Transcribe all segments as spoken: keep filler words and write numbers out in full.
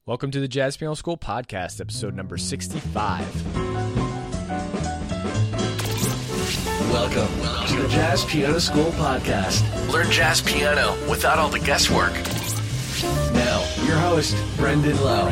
Welcome to the Jazz Piano School Podcast, episode number sixty-five. Welcome, Welcome to the Jazz Piano School Podcast. Learn jazz piano without all the guesswork. Now, your host, Brendan Lowe.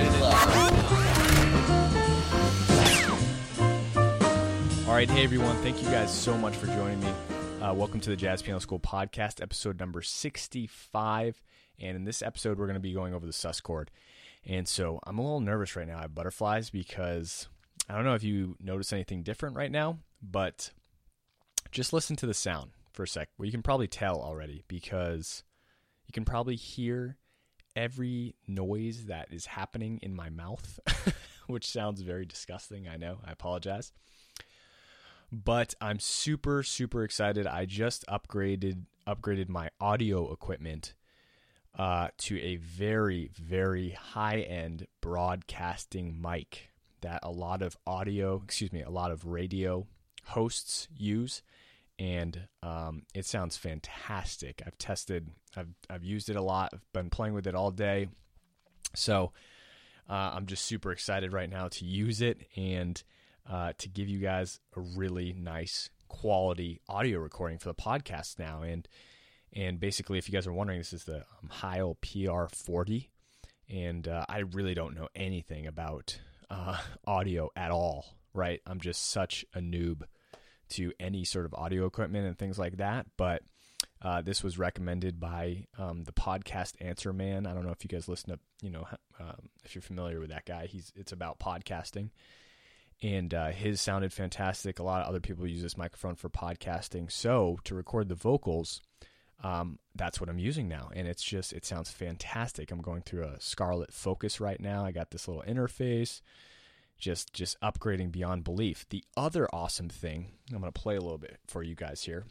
All right, hey everyone, thank you guys so much for joining me. Uh, welcome to the Jazz Piano School Podcast, episode number sixty-five. And in this episode, we're going to be going over the sus chord. And so I'm a little nervous right now. I have butterflies because I don't know if you notice anything different right now, but just listen to the sound for a sec. Well, you can probably tell already because you can probably hear every noise that is happening in my mouth, which sounds very disgusting. I know. I apologize. But I'm super, super excited. I just upgraded upgraded my audio equipment Uh, to a very, very high-end broadcasting mic that a lot of audio, excuse me, a lot of radio hosts use, and um, it sounds fantastic. I've tested, I've I've used it a lot. I've been playing with it all day, so uh, I'm just super excited right now to use it and uh, to give you guys a really nice quality audio recording for the podcast now. And And basically, if you guys are wondering, this is the um, Heil P R forty, and uh, I really don't know anything about uh, audio at all, right? I'm just such a noob to any sort of audio equipment and things like that, but uh, this was recommended by um, the podcast Answer Man. I don't know if you guys listen to, you know, um, if you're familiar with that guy. He's It's about podcasting, and uh, his sounded fantastic. A lot of other people use this microphone for podcasting, so to record the vocals, Um, that's what I'm using now, and it's just, it sounds fantastic. I'm going through a Scarlett Focus right now. I got this little interface, just just upgrading beyond belief. The other awesome thing, I'm going to play a little bit for you guys here.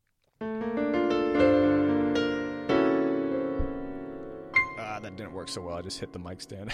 Ah, that didn't work so well. I just hit the mic stand.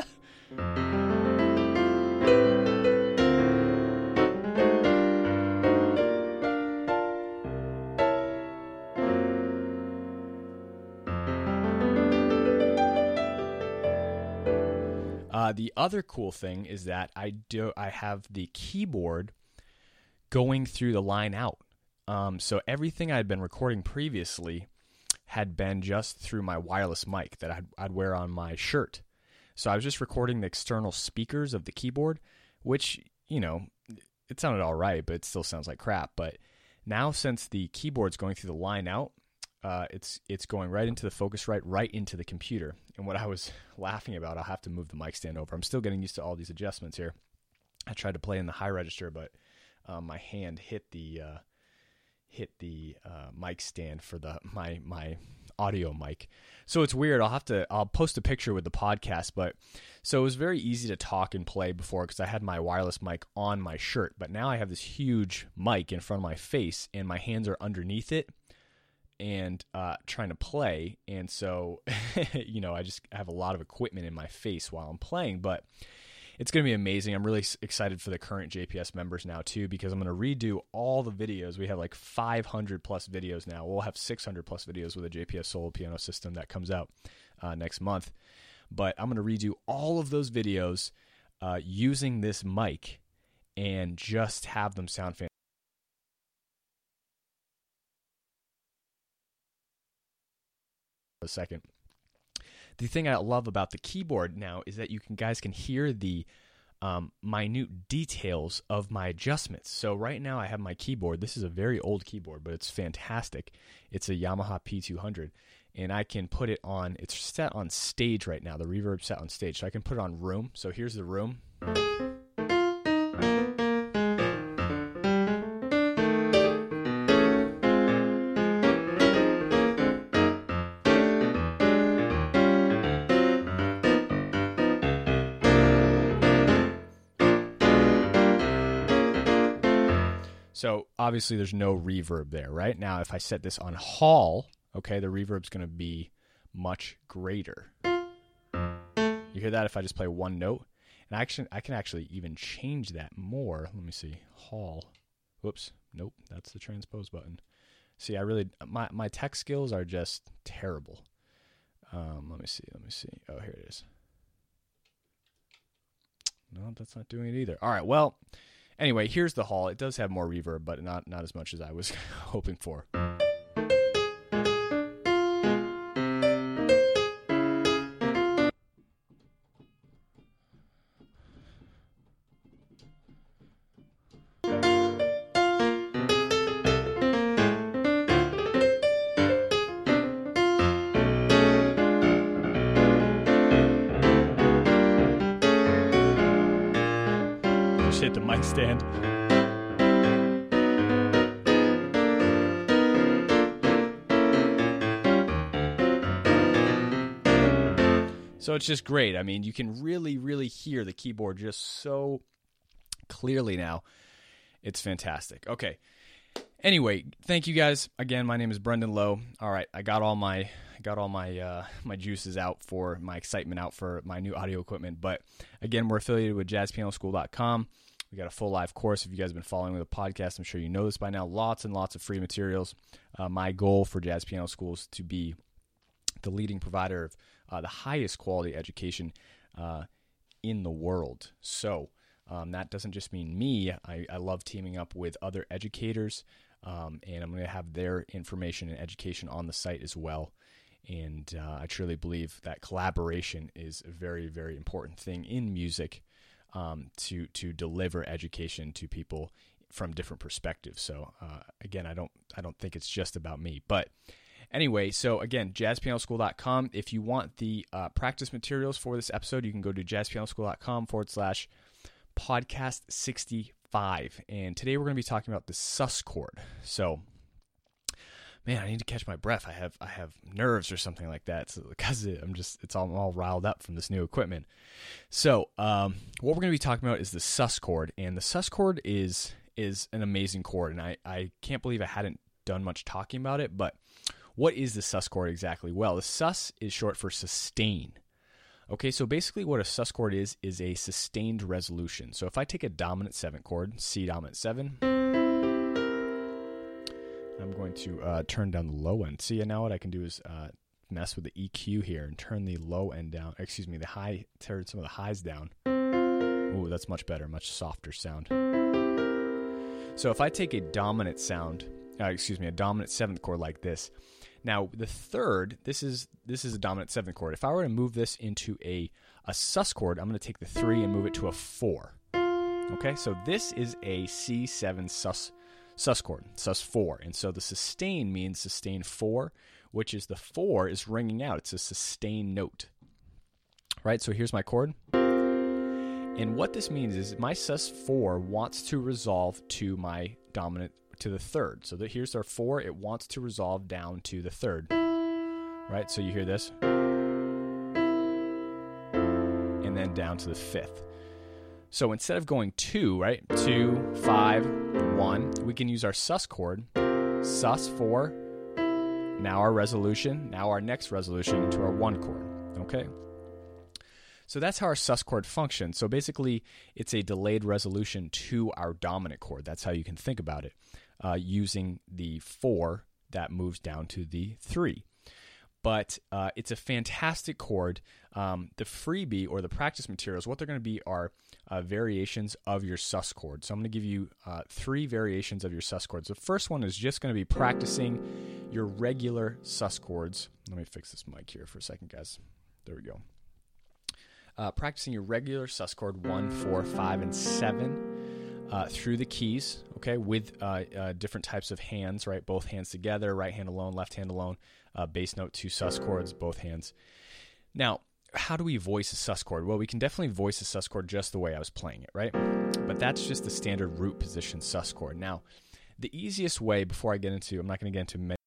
Uh, the other cool thing is that I do I have the keyboard going through the line out. Um, so everything I had been recording previously had been just through my wireless mic that I'd, I'd wear on my shirt. So I was just recording the external speakers of the keyboard, which, you know, it sounded all right, but it still sounds like crap. But now since the keyboard's going through the line out, Uh, it's it's going right into the Focusrite, right into the computer. And what I was laughing about, I'll have to move the mic stand over. I'm still getting used to all these adjustments here. I tried to play in the high register, but um, my hand hit the uh, hit the uh, mic stand for the my my audio mic. So it's weird. I'll have to I'll post a picture with the podcast. But so it was very easy to talk and play before because I had my wireless mic on my shirt. But now I have this huge mic in front of my face, and my hands are underneath it and uh, trying to play. And so, you know, I just have a lot of equipment in my face while I'm playing, but it's going to be amazing. I'm really excited for the current J P S members now too, because I'm going to redo all the videos. We have like five hundred plus videos now. We'll have six hundred plus videos with a J P S solo piano system that comes out uh, next month. But I'm going to redo all of those videos uh, using this mic and just have them sound fantastic. A second. The thing I love about the keyboard now is that you can guys can hear the um, minute details of my adjustments. So right now I have my keyboard. This is a very old keyboard, but it's fantastic. It's a Yamaha P two hundred, and I can put it on, it's set on stage right now, the reverb's set on stage, so I can put it on room. So here's the room. So obviously there's no reverb there, right? Now if I set this on hall, okay, the reverb's going to be much greater. You hear that if I just play one note? And actually, I can actually even change that more. Let me see. Hall. Whoops. Nope. That's the transpose button. See, I really, my, my tech skills are just terrible. Um, let me see. Let me see. Oh, here it is. well, that's not doing it either. All right, well, anyway, here's the haul. It does have more reverb, but not, not as much as I was hoping for. Hit the mic stand. So it's just great. I mean, you can really, really hear the keyboard just so clearly now. It's fantastic. Okay. Anyway, thank you guys. Again, my name is Brendan Lowe. All right, I got all my I got all my uh, my juices out for my excitement out for my new audio equipment. But again, we're affiliated with jazz piano school dot com. We got a full live course. If you guys have been following the podcast, I'm sure you know this by now. Lots and lots of free materials. Uh, my goal for Jazz Piano School is to be the leading provider of uh, the highest quality education uh, in the world. So um, that doesn't just mean me. I, I love teaming up with other educators, um, and I'm going to have their information and education on the site as well. And uh, I truly believe that collaboration is a very, very important thing in music. Um, to to deliver education to people from different perspectives. So uh, again, I don't I don't think it's just about me. But anyway, so again, jazz piano school dot com. If you want the uh, practice materials for this episode, you can go to jazz piano school dot com forward slash podcast sixty-five. And today we're going to be talking about the sus chord. So man, I need to catch my breath. I have I have nerves or something like that. So, because I'm just it's all I'm all riled up from this new equipment. So um, what we're going to be talking about is the sus chord, and the sus chord is is an amazing chord, and I I can't believe I hadn't done much talking about it. But what is the sus chord exactly? Well, the sus is short for sustain. Okay, so basically what a sus chord is is a sustained resolution. So if I take a dominant seven chord, C dominant seven. I'm going to uh, turn down the low end. See, now what I can do is uh, mess with the E Q here and turn the low end down. Excuse me, the high, turn some of the highs down. Ooh, that's much better, much softer sound. So if I take a dominant sound, uh, excuse me, a dominant seventh chord like this. Now the third, this is this is a dominant seventh chord. If I were to move this into a a sus chord, I'm going to take the three and move it to a four. Okay, so this is a C seven sus. sus chord, sus four. And so the sustain means sustain four, which is the four is ringing out. It's a sustain note. Right? So here's my chord. And what this means is my sus four wants to resolve to my dominant, to the third. So that here's our four. It wants to resolve down to the third. Right? So you hear this. And then down to the fifth. So instead of going two, right, two, five, one, we can use our sus chord, sus four, now our resolution, now our next resolution to our one chord, okay? So that's how our sus chord functions. So basically, it's a delayed resolution to our dominant chord. That's how you can think about it, uh, using the four that moves down to the three. But uh, it's a fantastic chord. Um, the freebie or the practice materials, what they're going to be are uh, variations of your sus chord. So I'm going to give you uh, three variations of your sus chords. The first one is just going to be practicing your regular sus chords. Let me fix this mic here for a second, guys. There we go. Uh, practicing your regular sus chord one, four, five, and seven uh, through the keys, okay, with uh, uh, different types of hands, right? Both hands together, right hand alone, left hand alone. Uh, bass note, two sus chords, both hands. Now, how do we voice a sus chord? Well, we can definitely voice a sus chord just the way I was playing it, right? But that's just the standard root position sus chord. Now, the easiest way, before I get into, I'm not going to get into many,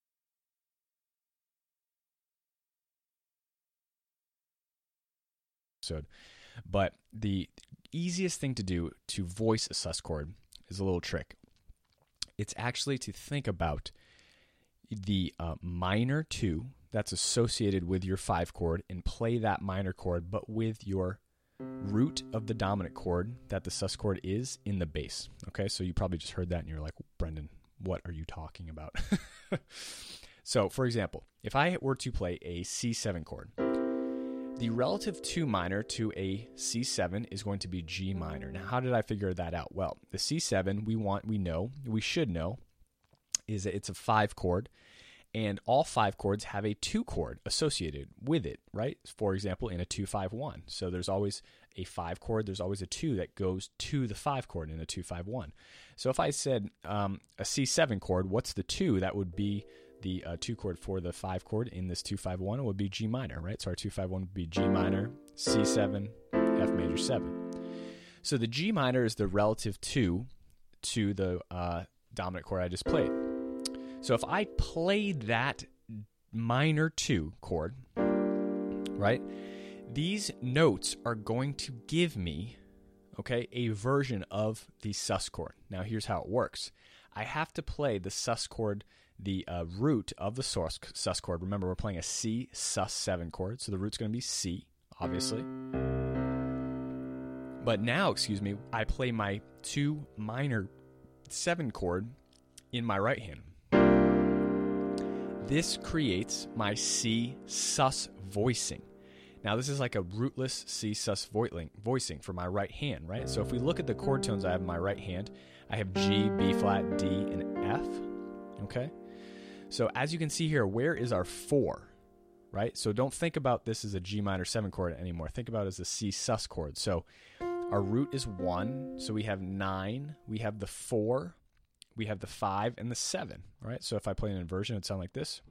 but the easiest thing to do to voice a sus chord is a little trick. It's actually to think about the uh, minor two that's associated with your five chord and play that minor chord, but with your root of the dominant chord that the sus chord is in the bass. Okay, so you probably just heard that and you're like, Brendan, what are you talking about? So, for example, if I were to play a C seven chord, the relative two minor to a C seven is going to be G minor. Now, how did I figure that out? Well, the C seven, we want, we know, we should know, is that it's a five chord, and all five chords have a two chord associated with it, right? For example, in a two five one. So there's always a five chord, there's always a two that goes to the five chord in a two five one. So if I said um, a C seven chord, what's the two? That would be the uh, two chord for the five chord in this two five one. It would be G minor, right? So our two five one would be G minor, C seven, F major seven. So the G minor is the relative two to the uh, dominant chord I just played. So if I played that minor two chord, right, these notes are going to give me, okay, a version of the sus chord. Now here's how it works. I have to play the sus chord, the uh, root of the sus, sus chord. Remember, we're playing a C sus seven chord, so the root's going to be C, obviously. But now, excuse me, I play my two minor seven chord in my right hand. This creates my C sus voicing. Now, this is like a rootless C sus voicing for my right hand, right? So if we look at the chord tones I have in my right hand, I have G, B flat, D, and F, okay? So as you can see here, where is our four, right? So don't think about this as a G minor seven chord anymore. Think about it as a C sus chord. So our root is one, so we have nine, we have the four, we have the five, and the seven, right? So if I play an inversion, it would sound like this.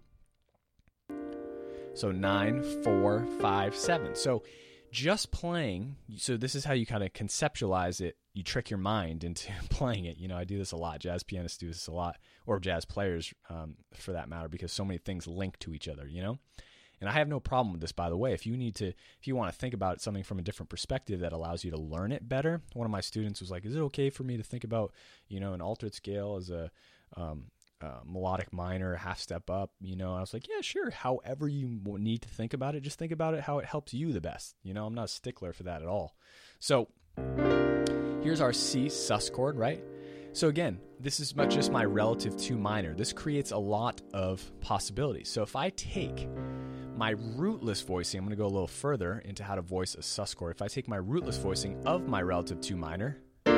So nine, four, five, seven. So just playing, so this is how you kind of conceptualize it. You trick your mind into playing it. You know, I do this a lot. Jazz pianists do this a lot, or jazz players um, for that matter, because so many things link to each other, you know? And I have no problem with this, by the way. If you need to, if you want to think about something from a different perspective that allows you to learn it better, one of my students was like, is it okay for me to think about, you know, an altered scale as a um, uh, melodic minor, half step up, you know? I was like, yeah, sure. However you need to think about it, just think about it how it helps you the best. You know, I'm not a stickler for that at all. So here's our C sus chord, right? So again, this is much just my relative two minor. This creates a lot of possibilities. So if I take my rootless voicing, I'm going to go a little further into how to voice a sus chord. If I take my rootless voicing of my relative two minor,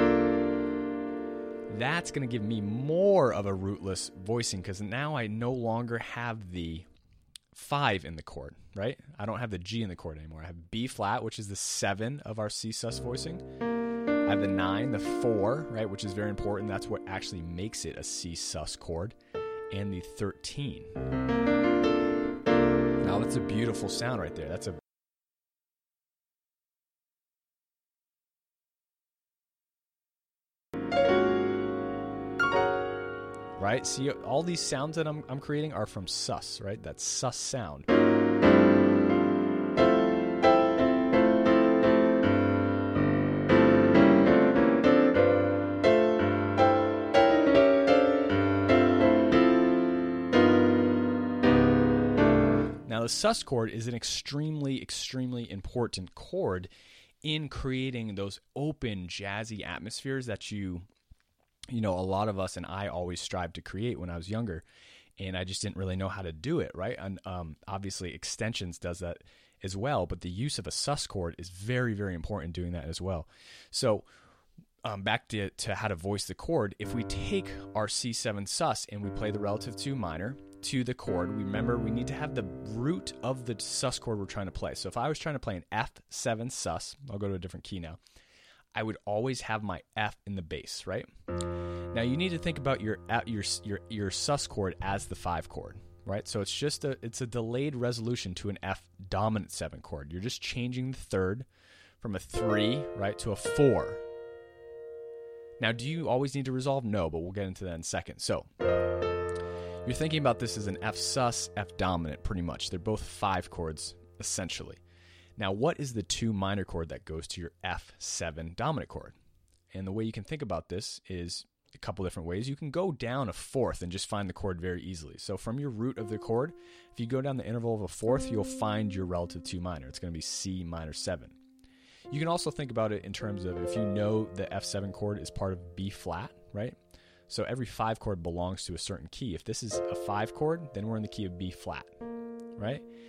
that's going to give me more of a rootless voicing, because now I no longer have the five in the chord, right? I don't have the G in the chord anymore. I have B flat, which is the seven of our C sus voicing. I have the nine, the four, right, which is very important. That's what actually makes it a C sus chord, and the thirteen. Now that's a beautiful sound right there. That's a right? See, all these sounds that I'm, I'm creating are from sus, right? That sus sound. Now, the sus chord is an extremely, extremely important chord in creating those open, jazzy atmospheres that you, you know, a lot of us and I always strive to create when I was younger, and I just didn't really know how to do it, right? And um, obviously, Extensions does that as well, but the use of a sus chord is very, very important in doing that as well. So um, back to, to how to voice the chord, if we take our C seven sus and we play the relative two minor to the chord, remember we need to have the root of the sus chord we're trying to play. So if I was trying to play an F seven sus, I'll go to a different key now, I would always have my F in the bass, right? Now you need to think about your your your your sus chord as the five chord, right? So it's just a it's a delayed resolution to an F dominant seven chord. You're just changing the third from a three, right, to a four. Now, do you always need to resolve? No, but we'll get into that in a second. So you're thinking about this as an F sus, F dominant, pretty much. They're both five chords, essentially. Now, what is the two minor chord that goes to your F seven dominant chord? And the way you can think about this is a couple different ways. You can go down a fourth and just find the chord very easily. So from your root of the chord, if you go down the interval of a fourth, you'll find your relative two minor. It's going to be C minor seven. You can also think about it in terms of if you know the F seven chord is part of B flat, right? So every five chord belongs to a certain key. If this is a five chord, then we're in the key of B flat, right?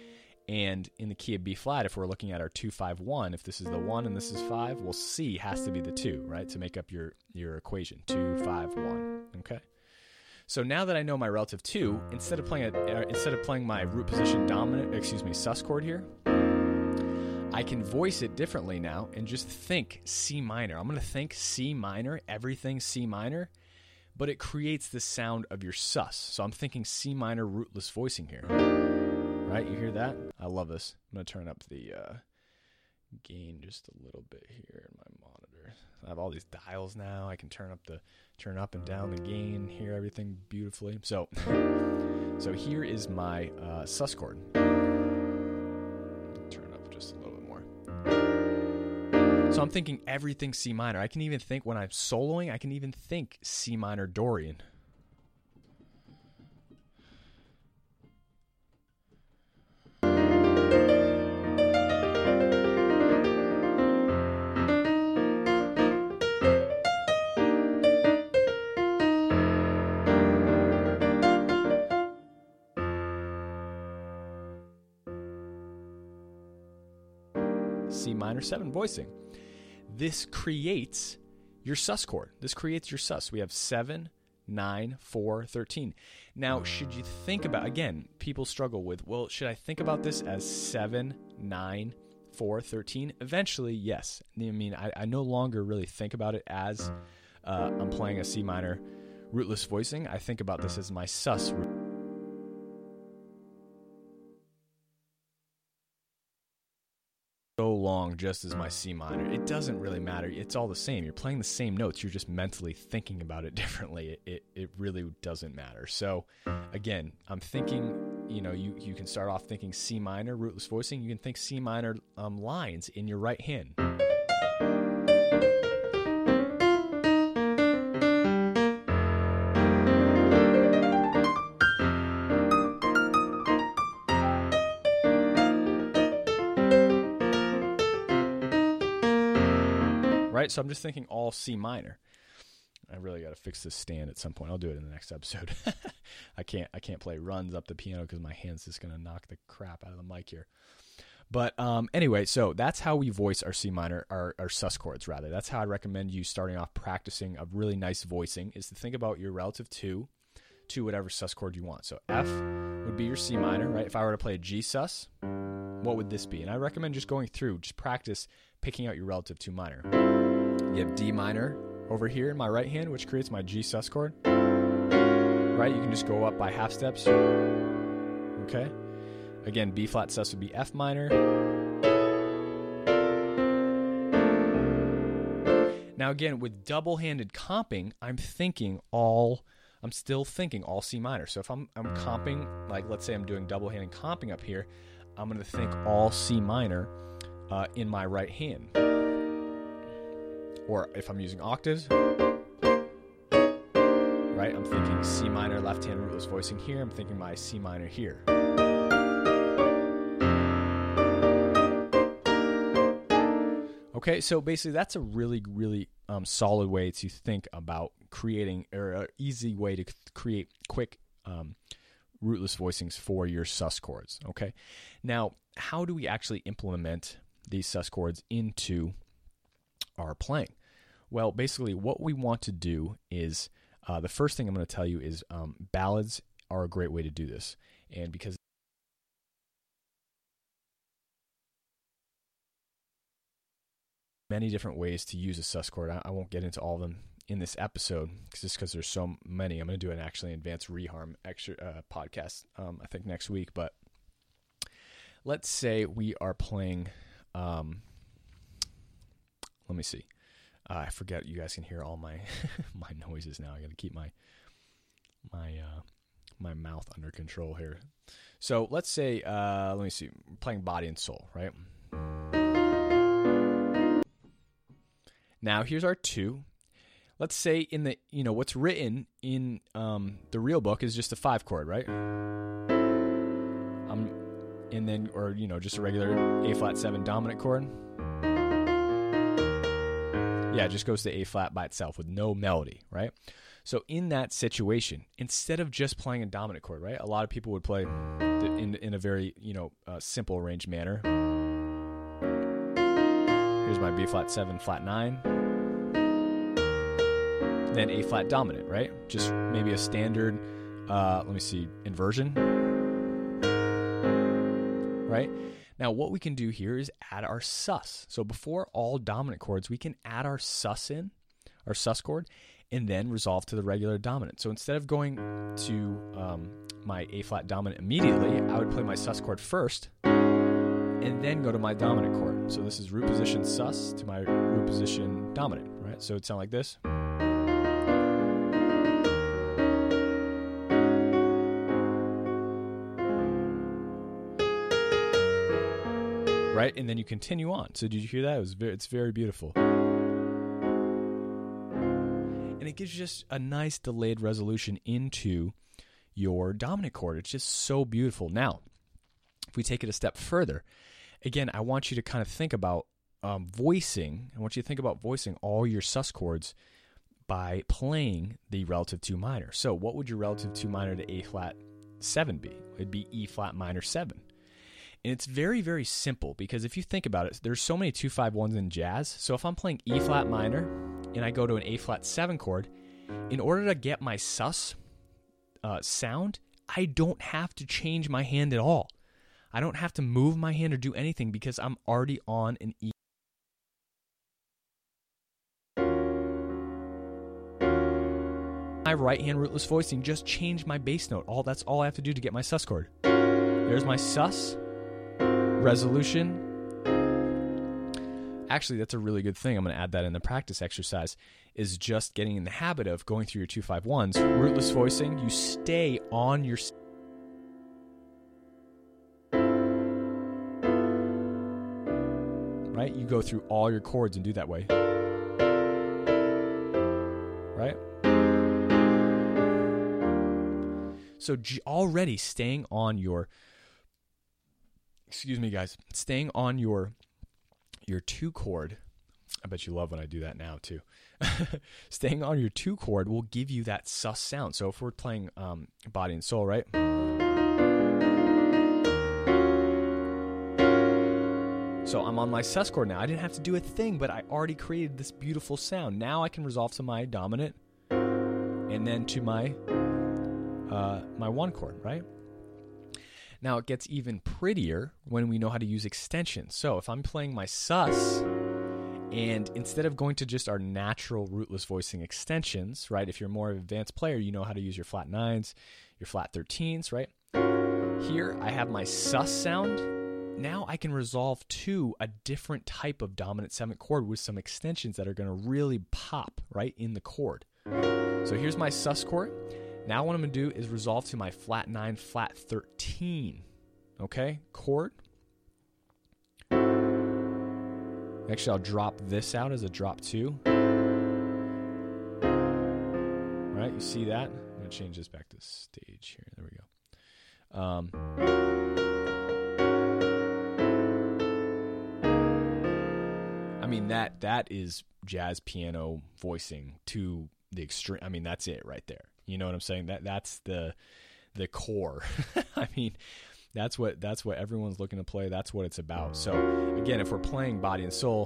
And in the key of B flat, if we're looking at our two, five, one, if this is the one and this is five, well, C has to be the two, right, to make up your, your equation, two, five, one, okay? So now that I know my relative two, instead of playing a, uh, instead of playing my root position dominant, excuse me, sus chord here, I can voice it differently now and just think C minor. I'm going to think C minor, everything C minor, but it creates the sound of your sus. So I'm thinking C minor rootless voicing here. Right? You hear that? I love this. I'm going to turn up the uh, gain just a little bit here in my monitor. I have all these dials now. I can turn up the turn up and down the gain, hear everything beautifully. So, so here is my uh, sus chord. Turn up just a little bit more. So I'm thinking everything C minor. I can even think when I'm soloing, I can even think C minor Dorian. C minor seven voicing. This creates your sus chord. This creates your sus. We have seven, nine, four, thirteen. Now, should you think about, again, people struggle with, well, should I think about this as seven, nine, four, thirteen? Eventually, yes. I mean, I, I no longer really think about it as uh, I'm playing a C minor rootless voicing. I think about this as my sus root. So long just as my C minor. It doesn't really matter. It's all the same. You're playing the same notes. You're just mentally thinking about it differently. It it, it really doesn't matter. So again, I'm thinking, you know, you, you can start off thinking C minor, rootless voicing. You can think C minor um, lines in your right hand. Right? So I'm just thinking all C minor. I really got to fix this stand at some point. I'll do it in the next episode. I can't I can't play runs up the piano because my hand's just going to knock the crap out of the mic here. But um, anyway, so that's how we voice our C minor, our, our sus chords, rather. That's how I recommend you starting off practicing a really nice voicing, is to think about your relative two to whatever sus chord you want. So F would be your C minor, right? If I were to play a G sus, what would this be? And I recommend just going through, just practice picking out your relative two minor. You have D minor over here in my right hand, which creates my G sus chord. Right? You can just go up by half steps. Okay? Again, B flat sus would be F minor. Now again, with double-handed comping, I'm thinking all, I'm still thinking all C minor. So if I'm, I'm comping, like let's say I'm doing double-handed comping up here, I'm going to think all C minor uh, in my right hand. Or if I'm using octaves, right, I'm thinking C minor, left hand rootless voicing here. I'm thinking my C minor here. Okay, so basically that's a really, really um, solid way to think about creating, or an easy way to create quick um, rootless voicings for your sus chords. Okay, now how do we actually implement these sus chords into our playing? Well, basically what we want to do is, uh, the first thing I'm going to tell you is um, ballads are a great way to do this. And because many different ways to use a sus chord, I, I won't get into all of them in this episode, just because there's so many. I'm going to do an actually advanced reharm extra uh, podcast, um, I think next week. But let's say we are playing, um, let me see. Uh, I forget. You guys can hear all my my noises now. I got to keep my my uh, my mouth under control here. So let's say, uh, let me see. We're playing Body and Soul, right? Now here's our two. Let's say in the, you know, what's written in um, the real book is just a five chord, right? Um, and then, or you know, just a regular A flat seven dominant chord. Yeah, it just goes to A flat by itself with no melody, right? So in that situation, instead of just playing a dominant chord, right? A lot of people would play, the, in in a very, you know, uh, simple arranged manner. Here's my B flat seven, flat nine. Then A flat dominant, right? Just maybe a standard, uh, let me see, inversion, right? Now, what we can do here is add our sus. So before all dominant chords, we can add our sus in, our sus chord, and then resolve to the regular dominant. So instead of going to um, my A flat dominant immediately, I would play my sus chord first, and then go to my dominant chord. So this is root position sus to my root position dominant, right? So it'd sound like this. Right? And then you continue on. So did you hear that? It was very, it's very beautiful. And it gives you just a nice delayed resolution into your dominant chord. It's just so beautiful. Now, if we take it a step further, again, I want you to kind of think about um, voicing. I want you to think about voicing all your sus chords by playing the relative two minor. So what would your relative two minor to A flat seven be? It'd be E flat minor seven. And it's very, very simple because if you think about it, there's so many two five ones in jazz. So if I'm playing E flat minor and I go to an A flat seven chord, in order to get my sus uh, sound, I don't have to change my hand at all. I don't have to move my hand or do anything because I'm already on an E. My right hand rootless voicing just changed my bass note. All that's all I have to do to get my sus chord. There's my sus. Resolution. Actually, that's a really good thing. I'm going to add that in the practice exercise, is just getting in the habit of going through your two five ones. Rootless voicing, you stay on your... Right? You go through all your chords and do that way. Right? So already staying on your... Excuse me, guys. Staying on your your two chord. I bet you love when I do that now too. Staying on your two chord will give you that sus sound. So if we're playing um, Body and Soul, right? So I'm on my sus chord now. I didn't have to do a thing, but I already created this beautiful sound. Now I can resolve to my dominant and then to my uh, my one chord, right? Now, it gets even prettier when we know how to use extensions. So if I'm playing my sus, and instead of going to just our natural rootless voicing extensions, right? If you're more of an advanced player, you know how to use your flat nines, your flat thirteens, right? Here, I have my sus sound. Now I can resolve to a different type of dominant seventh chord with some extensions that are going to really pop, right, in the chord. So here's my sus chord. Now what I'm going to do is resolve to my flat nine, flat thirteen, okay, chord. Actually, I'll drop this out as a drop two. All right, you see that? I'm going to change this back to stage here. There we go. Um, I mean, that that is jazz piano voicing to the extreme. I mean, that's it right there. You know what I'm saying? That that's the the core. I mean, that's what that's what everyone's looking to play. That's what it's about. So again, if we're playing Body and Soul,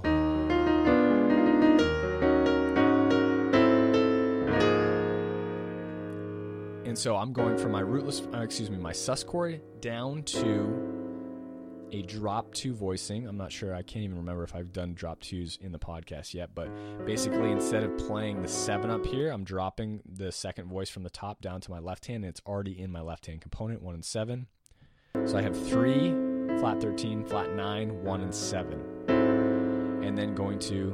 and so I'm going from my rootless, uh, excuse me, my sus chord down to a drop two voicing. I'm not sure. I can't even remember if I've done drop twos in the podcast yet, but basically instead of playing the seven up here, I'm dropping the second voice from the top down to my left hand, and it's already in my left hand component, one and seven. So I have three, flat thirteen, flat nine, one and seven. And then going to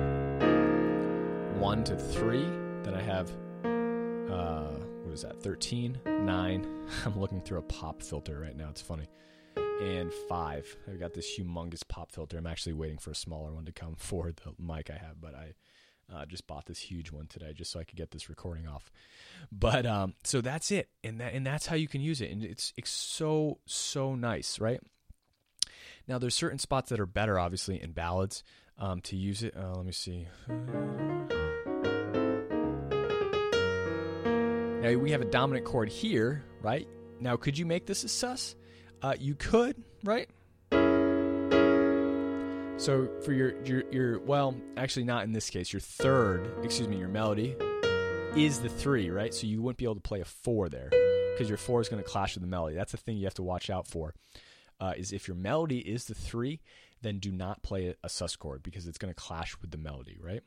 one to three, then I have, uh, what is that, thirteen, nine. I'm looking through a pop filter right now. It's funny. And five. I've got this humongous pop filter. I'm actually waiting for a smaller one to come for the mic I have, but I uh, just bought this huge one today just so I could get this recording off. But um, so that's it, and that and that's how you can use it, and it's it's so so nice, right? Now there's certain spots that are better, obviously, in ballads um, to use it. Uh, let me see. Now we have a dominant chord here, right? Now could you make this a sus? Uh, you could, right? So for your, your, your, well, actually not in this case, your third, excuse me, your melody is the three, right? So you wouldn't be able to play a four there because your four is going to clash with the melody. That's the thing you have to watch out for, uh, is if your melody is the three, then do not play a, a sus chord because it's going to clash with the melody, right?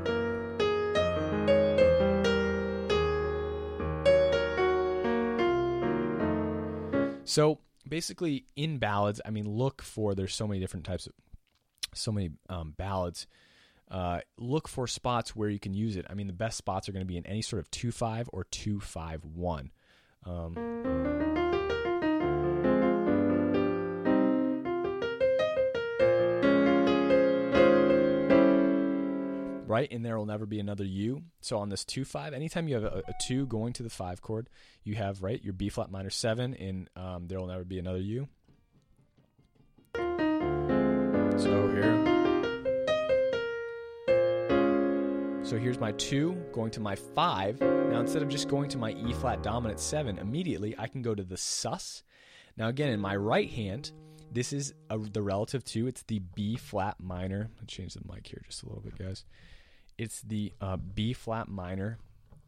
So basically in ballads, I mean, look for, there's so many different types of, so many um, ballads. Uh, look for spots where you can use it. I mean, the best spots are going to be in any sort of two five or two five one. Um, right? And there will never be another U. So on this two five, anytime you have a, a two going to the five chord, you have, right, your B flat minor seven, and um, there will never be another U. So here. So here's my two going to my five. Now instead of just going to my E flat dominant seven, immediately I can go to the sus. Now again, in my right hand, this is a, the relative two. It's the B flat minor. Let's change the mic here just a little bit, guys. It's the uh, B flat minor.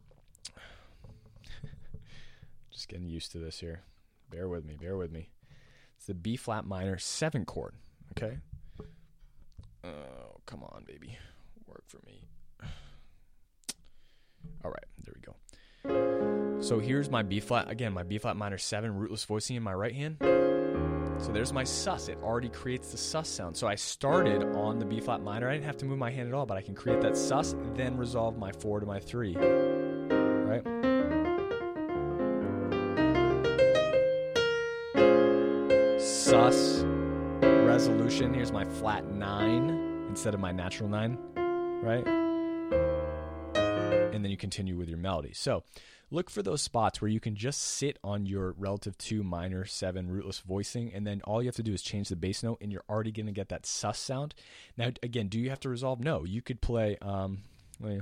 Just getting used to this here. Bear with me, bear with me. It's the B flat minor seven chord, okay? Oh, come on, baby. Work for me. All right, there we go. So here's my B flat, again, my B flat minor seven, rootless voicing in my right hand. So there's my sus. It already creates the sus sound. So I started on the B flat minor. I didn't have to move my hand at all, but I can create that sus, then resolve my four to my three. Right? Sus, resolution. Here's my flat nine instead of my natural nine. Right? And then you continue with your melody. So look for those spots where you can just sit on your relative two minor seven rootless voicing, and then all you have to do is change the bass note, and you're already going to get that sus sound. Now, again, do you have to resolve? No. You could play. Um, well,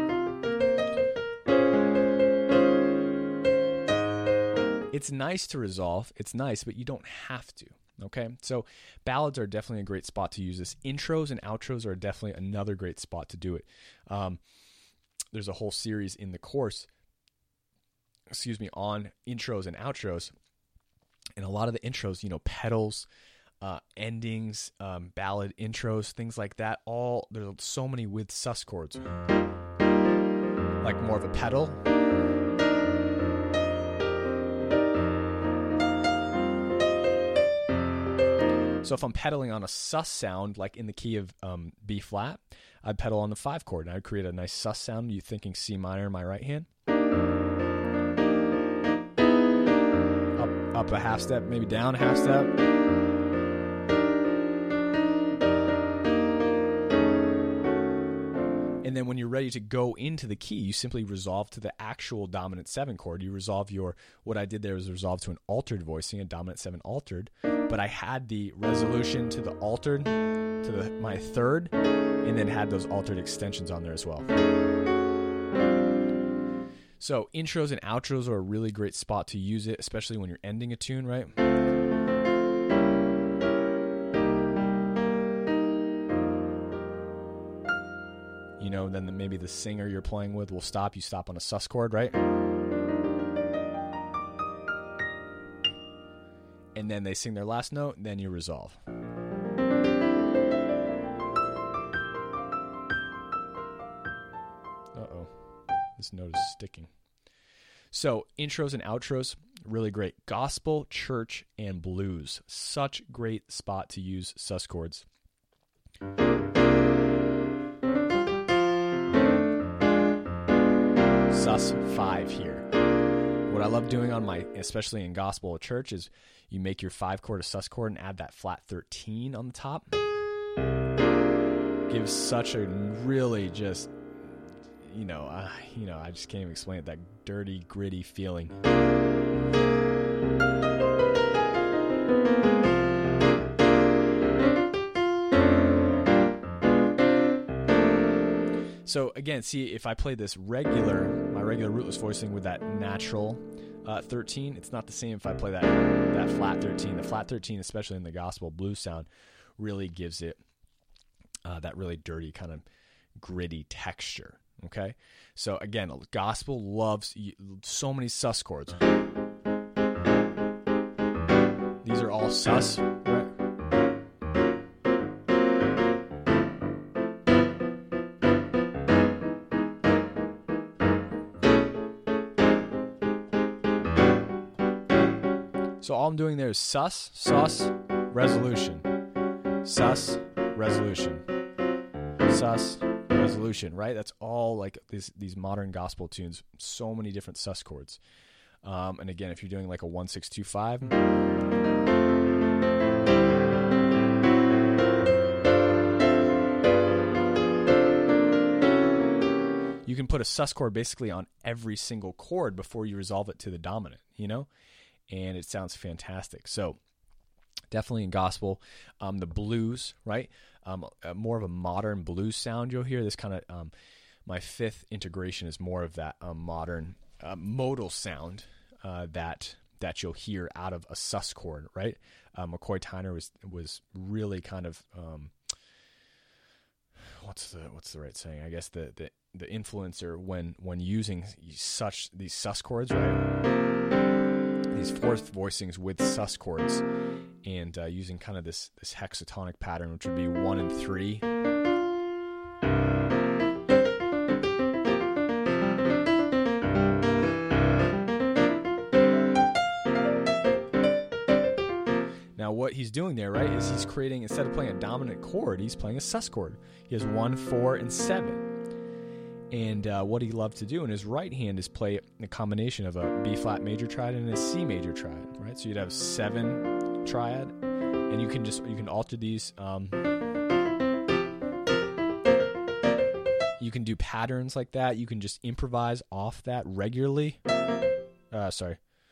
it's nice to resolve. It's nice, but you don't have to. Okay, so ballads are definitely a great spot to use this. Intros and outros are definitely another great spot to do it. Um, there's a whole series in the course. excuse me, on intros and outros. And a lot of the intros, you know, pedals, uh, endings, um, ballad intros, things like that, all, there's so many with sus chords. Like more of a pedal. So if I'm pedaling on a sus sound, like in the key of um, B flat, I'd pedal on the five chord, and I'd create a nice sus sound. You thinking C minor in my right hand? Up, up a half step, maybe down a half step. And then when you're ready to go into the key, you simply resolve to the actual dominant seven chord. You resolve your, what I did there was resolve to an altered voicing, a dominant seven altered. But I had the resolution to the altered, to the my third, and then had those altered extensions on there as well. So intros and outros are a really great spot to use it, especially when you're ending a tune, right? You know, then the, maybe the singer you're playing with will stop. You stop on a sus chord, right? And then they sing their last note, and then you resolve. Uh-oh. This note is sticking. So, intros and outros, really great. Gospel, church, and blues. Such great spot to use sus chords. Sus five here. What I love doing on my, especially in gospel or church, is you make your five chord a sus chord and add that flat thirteen on the top. Gives such a really just, you know, uh, you know, I just can't even explain it. That dirty, gritty feeling. So again, see, if I play this regular, my regular rootless voicing with that natural uh, thirteen, it's not the same if I play that that flat thirteen. The flat thirteen, especially in the gospel blues sound, really gives it uh, that really dirty kind of gritty texture. Okay, so again, gospel loves so many sus chords. These are all sus, right? So all I'm doing there is sus, sus, resolution, sus, resolution, sus, resolution, right? That's all like these these modern gospel tunes. So many different sus chords. Um, and again, if you're doing like a one six two five, you can put a sus chord basically on every single chord before you resolve it to the dominant, you know? And it sounds fantastic. So definitely in gospel, um, the blues, right? Um, uh, more of a modern blues sound you'll hear. This kind of, um, my fifth integration is more of that um, modern uh, modal sound uh, that that you'll hear out of a sus chord, right? Uh, McCoy Tyner was was really kind of um, what's the what's the right saying? I guess the the the influencer when when using such these sus chords, right? These fourth voicings with sus chords, and uh, using kind of this this hexatonic pattern, which would be one and three. Now, what he's doing there, right, is he's creating, instead of playing a dominant chord, he's playing a sus chord. He has one, four, and seven. And uh, what he loved to do in his right hand is play a combination of a B-flat major triad and a C major triad, right? So you'd have seven triad, and you can just, you can alter these. Um, you can do patterns like that. You can just improvise off that regularly. Uh, sorry.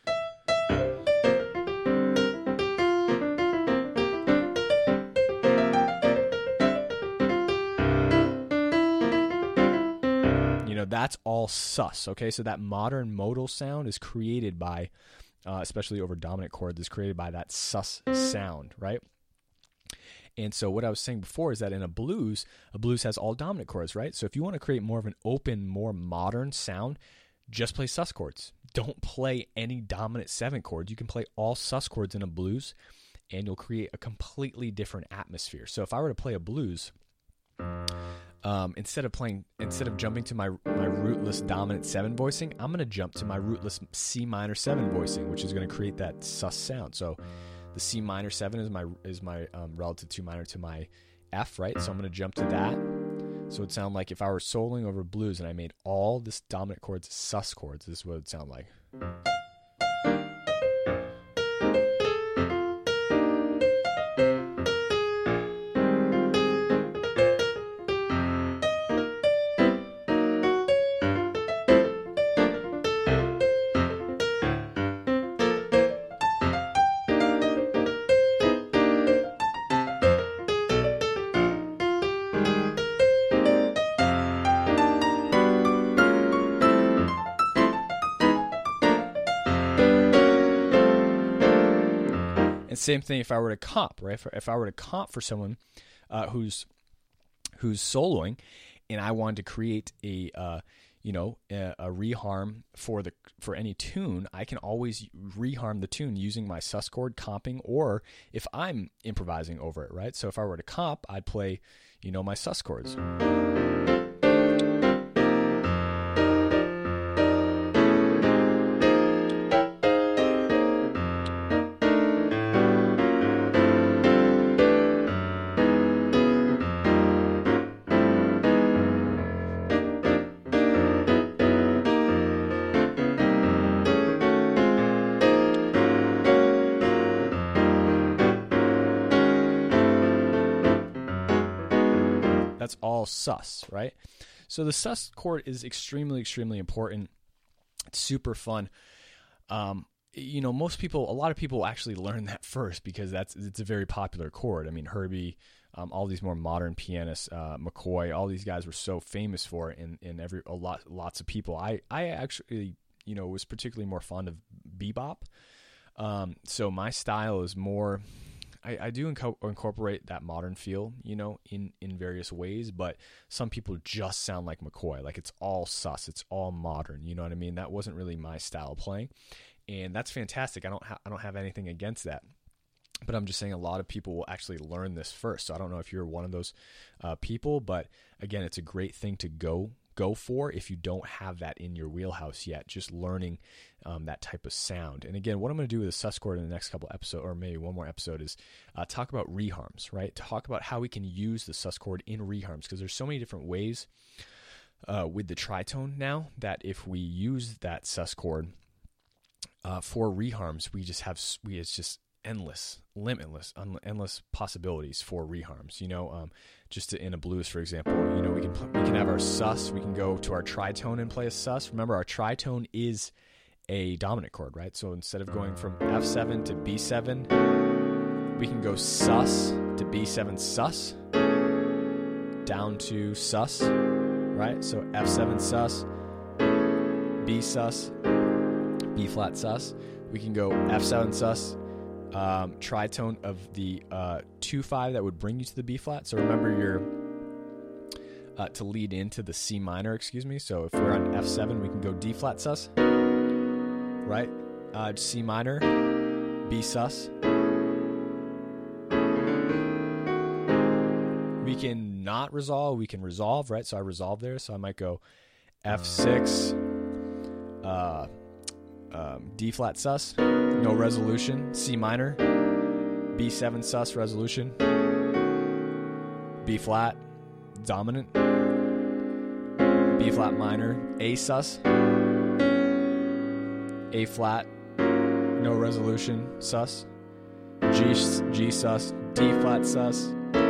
That's all sus, okay? So that modern modal sound is created by, uh, especially over dominant chords, is created by that sus sound, right? And so what I was saying before is that in a blues, a blues has all dominant chords, right? So if you want to create more of an open, more modern sound, just play sus chords. Don't play any dominant seven chords. You can play all sus chords in a blues, and you'll create a completely different atmosphere. So if I were to play a blues, Um, instead of playing, instead of jumping to my my rootless dominant seven voicing, I'm going to jump to my rootless C minor seven voicing, which is going to create that sus sound. So the C minor seven is my is my um, relative two minor to my F, right? So I'm going to jump to that. So it would sound like if I were soloing over blues and I made all this dominant chords sus chords, this is what it would sound like. Same thing if I were to comp, right? If, if I were to comp for someone uh, who's who's soloing, and I wanted to create a uh, you know a, a reharm for the for any tune, I can always reharm the tune using my sus chord comping, or if I'm improvising over it, right? So if I were to comp, I'd play you know my sus chords. That's all sus, right? So the sus chord is extremely, extremely important. It's super fun. Um, you know, most people, a lot of people actually learn that first because that's it's a very popular chord. I mean, Herbie, um, all these more modern pianists, uh, McCoy, all these guys were so famous for it, and, and every a lot lots of people. I I actually you know was particularly more fond of bebop. Um, so my style is more, I, I do inco- incorporate that modern feel, you know, in, in various ways, but some people just sound like McCoy, like it's all sus, it's all modern, you know what I mean? That wasn't really my style of playing, and that's fantastic. I don't ha- I don't have anything against that, but I'm just saying a lot of people will actually learn this first. So I don't know if you're one of those uh, people, but again, it's a great thing to go go for if you don't have that in your wheelhouse yet, just learning um, that type of sound. And again, what I'm going to do with the sus chord in the next couple episodes, or maybe one more episode, is uh, talk about reharms, right? Talk about how we can use the sus chord in reharms, because there's so many different ways uh, with the tritone now that if we use that sus chord uh, for reharms, we just have, we it's just endless, limitless, un- endless possibilities for reharms. You know, um, just to, in a blues, for example, you know, we can we can have our sus. We can go to our tritone and play a sus. Remember, our tritone is a dominant chord, right? So instead of going from F seven to B seven, we can go sus to B seven sus, down to sus, right? So F seven sus, B sus, B flat sus. We can go F seven sus, Um, tritone of the uh, two five that would bring you to the B flat. So remember your uh, to lead into the C minor, excuse me. So if we're on F seven, we can go D flat sus, right? Uh, C minor, B sus. We can not resolve, we can resolve, right? So I resolve there. So I might go F six, uh, um, D flat sus, no resolution, C minor, B seven sus resolution, B flat, dominant, B flat minor, A sus, A flat, no resolution, sus, G, G sus, D flat sus,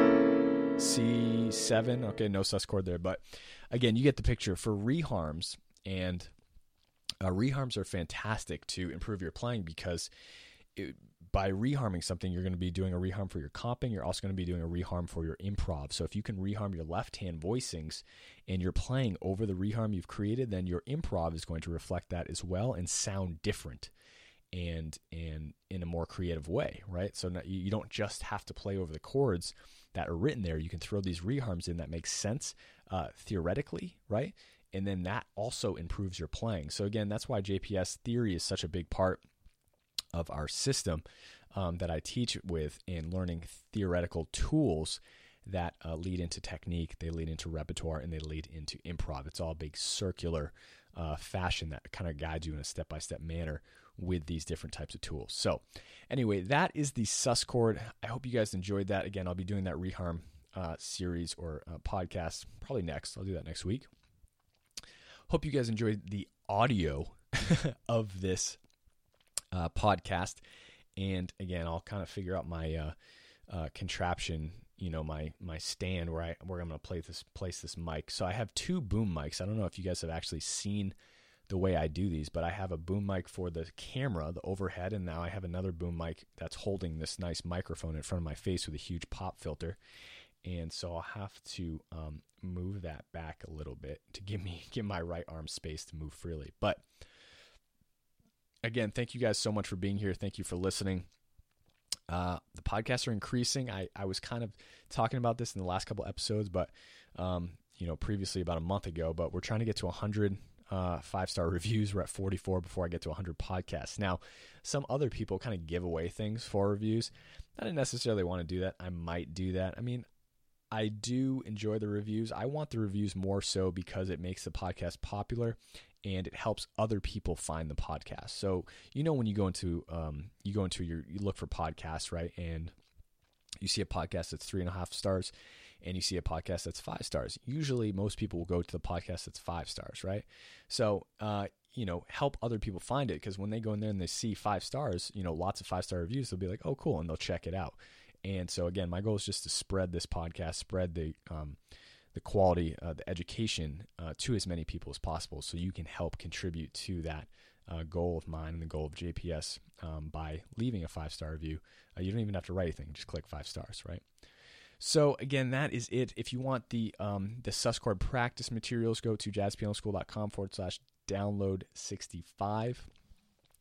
C seven, okay, no sus chord there, but again, you get the picture. For reharms, and uh, reharms are fantastic to improve your playing, because it, by reharming something, you're going to be doing a reharm for your comping. You're also going to be doing a reharm for your improv. So if you can reharm your left-hand voicings and you're playing over the reharm you've created, then your improv is going to reflect that as well and sound different and and in a more creative way, right? So not, you don't just have to play over the chords that are written there. You can throw these reharms in that makes sense uh, theoretically, right? And then that also improves your playing. So again, that's why J P S theory is such a big part of our system um, that I teach with, in learning theoretical tools that uh, lead into technique, they lead into repertoire, and they lead into improv. It's all a big circular uh, fashion that kind of guides you in a step-by-step manner with these different types of tools. So anyway, that is the sus chord. I hope you guys enjoyed that. Again, I'll be doing that reharm uh, series or uh, podcast probably next. I'll do that next week. Hope you guys enjoyed the audio of this uh, podcast. And again, I'll kind of figure out my uh, uh, contraption, you know, my my stand where I where I'm going to play this place this mic. So I have two boom mics. I don't know if you guys have actually seen the way I do these, but I have a boom mic for the camera, the overhead, and now I have another boom mic that's holding this nice microphone in front of my face with a huge pop filter. And so I'll have to um, move that back a little bit to give me give my right arm space to move freely. But again, thank you guys so much for being here. Thank you for listening. Uh, the podcasts are increasing. I, I was kind of talking about this in the last couple episodes, but um, you know, previously about a month ago. But we're trying to get to one hundred uh, five-star reviews. We're at forty-four before I get to one hundred podcasts. Now, some other people kind of give away things for reviews. I didn't necessarily want to do that. I might do that. I mean, I do enjoy the reviews. I want the reviews more so because it makes the podcast popular and it helps other people find the podcast. So, you know, when you go into, um, you go into your, you look for podcasts, right? And you see a podcast that's three and a half stars and you see a podcast that's five stars. Usually most people will go to the podcast that's five stars, right? So, uh, you know, help other people find it, because when they go in there and they see five stars, you know, lots of five-star reviews, they'll be like, oh, cool. And they'll check it out. And so again, my goal is just to spread this podcast, spread the um, the quality, uh, the education uh, to as many people as possible, so you can help contribute to that uh, goal of mine and the goal of J P S um, by leaving a five-star review. Uh, you don't even have to write anything; just click five stars, right? So again, that is it. If you want the um, the sus chord practice materials, go to jazz piano school dot com forward slash download sixty-five.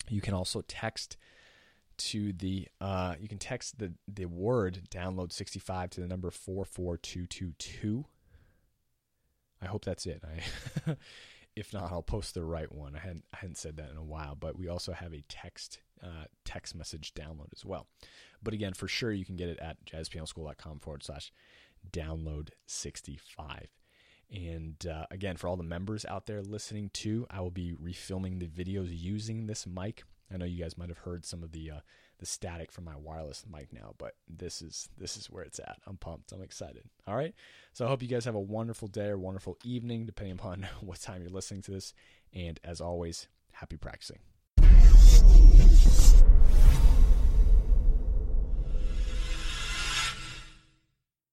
You can also text to the uh, you can text the the word download sixty-five to the number four four two two two. I hope that's it. I if not, I'll post the right one. I hadn't I hadn't said that in a while, but we also have a text uh, text message download as well. But again, for sure, you can get it at jazzpianoschool.com forward slash download 65. And uh, again, for all the members out there listening too, I will be refilming the videos using this mic. I know you guys might have heard some of the uh, the static from my wireless mic now, but this is this is where it's at. I'm pumped. I'm excited. All right. So I hope you guys have a wonderful day or wonderful evening, depending upon what time you're listening to this. And as always, happy practicing.